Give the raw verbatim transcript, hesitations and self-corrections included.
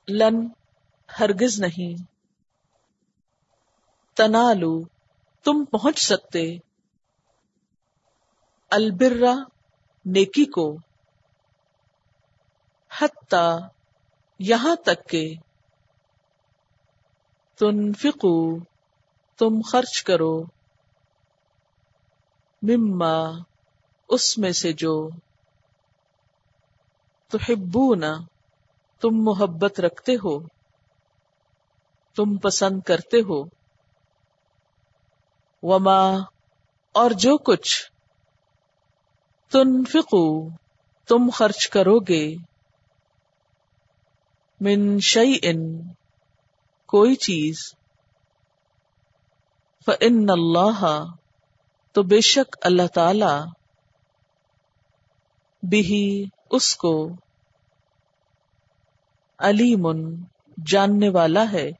لن ہرگز نہیں، تنالو تم پہنچ سکتے، البرا نیکی کو، حتی یہاں تک کہ، تنفقو تم خرچ کرو، مما اس میں سے جو، تحبون تم محبت رکھتے ہو، تم پسند کرتے ہو، وما اور جو کچھ، تنفقو تم خرچ کرو گے، من شیئن کوئی چیز، فإن اللہ تو بے شک اللہ تعالی، بہی اس کو، علیم جاننے والا ہے،